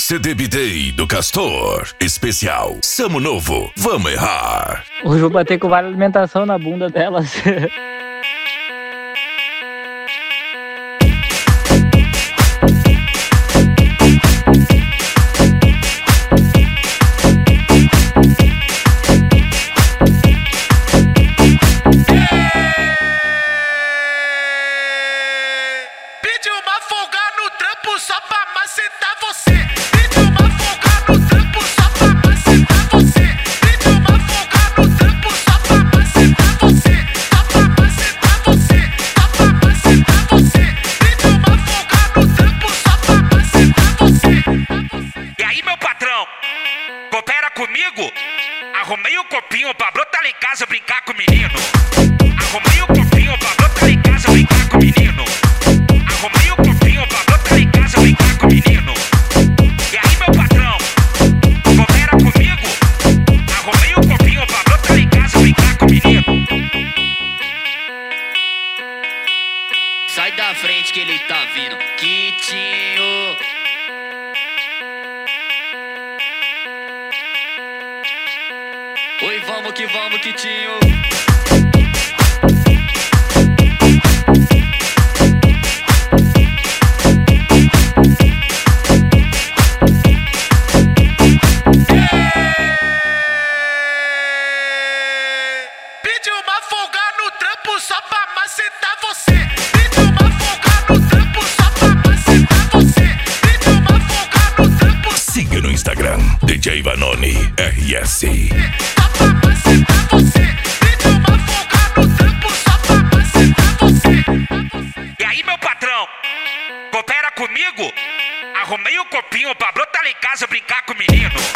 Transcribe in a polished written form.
CDB Day do Castor. Especial Samo Novo, vamos errar. Hoje vou bater com vale alimentação na bunda delas. Pedi uma folga no trampo só pra macetar você. Pedi uma folga no trampo só pra macetar você. Pedi uma folga no trampo só pra macetar você. Só pra macetar você. Só pra macetar você. Pedi uma folga no trampo só pra macetar você. E aí, meu patrão, coopera comigo? Arrumei um copinho pra brotar lá em casa brincar com o menino. Arrumei um copinho pra brotar lá em casa brincar com o menino. Arrumei um copinho pra brotar lá em casa brincar com o menino. E aí, meu patrão, coopera comigo? Arrumei um copinho pra brotar lá em casa brincar com o menino. Sai da frente que ele tá vindo, Quitinho. Oi, vamos, Quitinho. Pedi uma folga no trampo só pra macetar você. Pedi uma folga no trampo só pra macetar você. Pedi uma folga no trampo Siga no Instagram, DJ Vanoni RS. só pra macetar você. Pedi uma folga no trampo só pra macetar você. E aí, meu patrão, coopera comigo? Arrumei um copinho pra brotar lá em casa brincar com o menino.